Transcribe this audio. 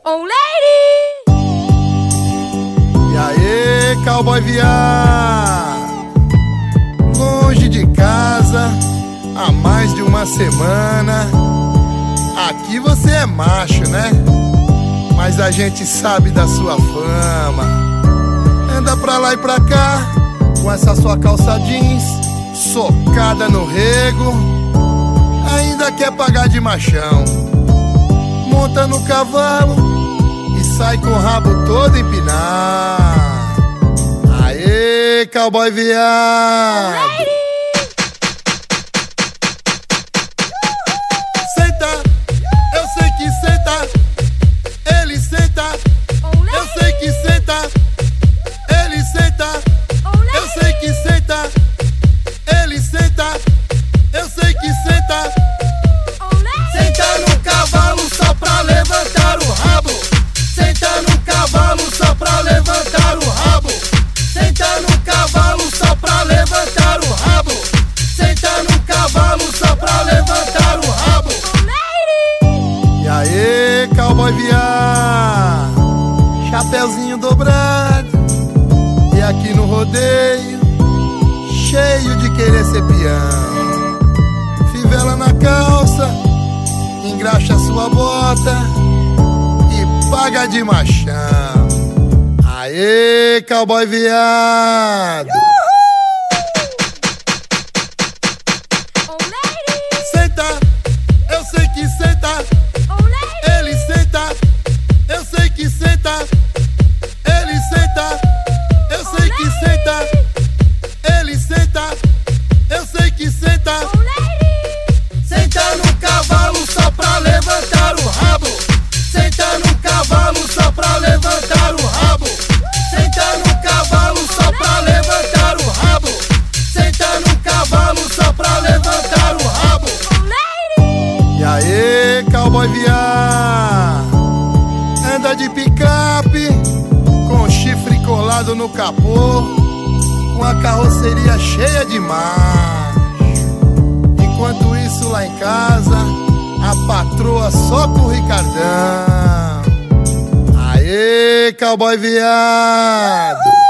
Oh, lady! E aí, cowboy viado, longe de casa há mais de uma semana. Aqui você é macho, né? Mas a gente sabe da sua fama. Anda pra lá e pra cá com essa sua calça jeans socada no rego. Ainda quer pagar de machão. Monta no cavalo e sai com o rabo todo empinado. Aê, cowboy viado! Senta, eu sei que senta. Ele senta, eu sei que senta. Ele senta, eu sei que senta. Ele senta, eu sei que senta. Senta no cavalo só pra levantar o rabo. Senta no cavalo só pra levantar o rabo. Senta no cavalo só pra levantar o rabo. Senta no cavalo só pra levantar o rabo. E aí, cowboy viado, chapeuzinho dobrado, e aqui no rodeio, cheio de querer ser peão. Fivela na calça, engraxa sua bota e paga de machão. Aê, cowboy viado! Senta, eu sei que senta. Ele senta, eu sei que senta. Ele senta, eu sei que senta. Ele senta, eu sei que senta. Senta no cavalo só pra levantar o rabo. Senta no cavalo só pra levantar o rabo. Senta no cavalo só pra levantar o rabo. Senta no cavalo só pra levantar o rabo. E aí, cowboy viado, anda de picape com chifre colado no capô, com a carroceria cheia de macho. Enquanto isso lá em casa, a patroa só com o Ricardão. Aê, cowboy viado!